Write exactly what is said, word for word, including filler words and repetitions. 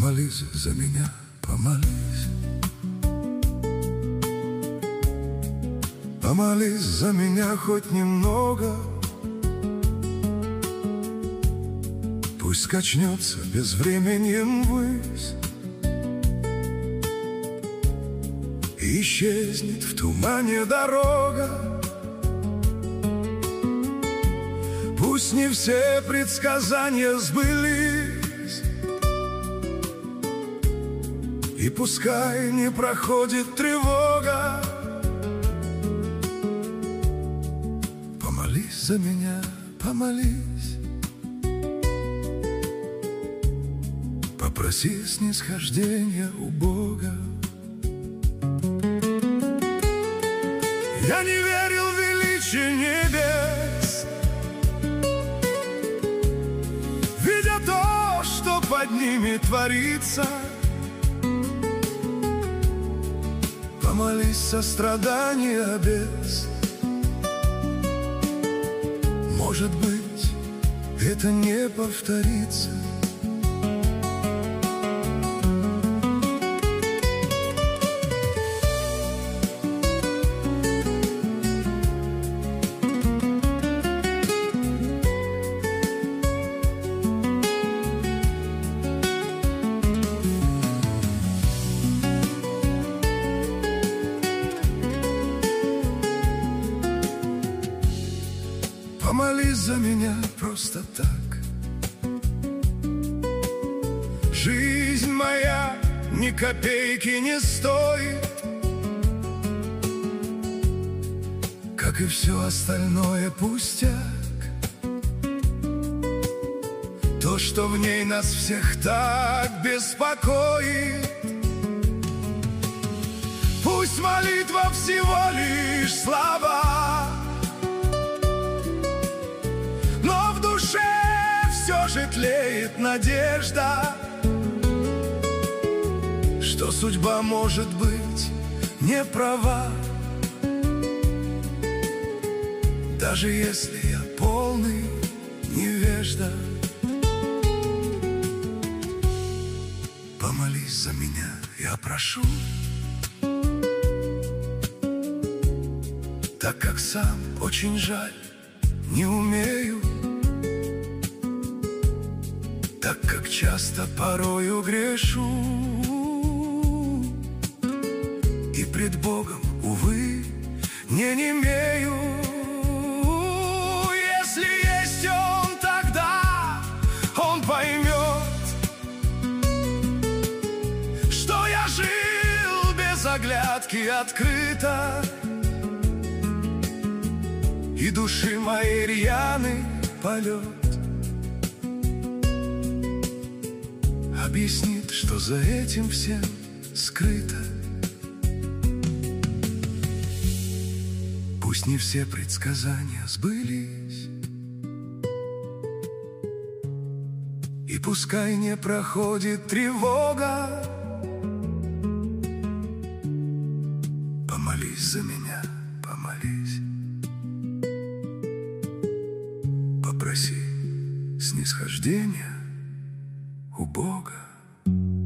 Помолись за меня, помолись. Помолись за меня хоть немного. Пусть качнется безвременьем ввысь и исчезнет в тумане дорога. Пусть не все предсказания сбылись, и пускай не проходит тревога. Помолись за меня, помолись. Попроси снисхождения у Бога. Я не верил в величие небес, видя то, что под ними творится. Помолись сострадания без. Может быть, это не повторится. Помолись за меня просто так. Жизнь моя ни копейки не стоит, как и все остальное пустяк. То, что в ней нас всех так беспокоит. Пусть молитва всего лишь слова, но в душе все же тлеет надежда, что судьба, может быть, не права. Даже если я полный невежда. Помолись за меня, я прошу, так как сам очень жаль не умею, так как часто порою грешу, и пред Богом, увы, не немею. Если есть Он, тогда Он поймет, что я жил без оглядки открыто, и души моей рьяный полет объяснит, что за этим всем скрыто. Пусть не все предсказания сбылись, и пускай не проходит тревога. Помолись за меня, помолись. Попроси снисхождения у Бога.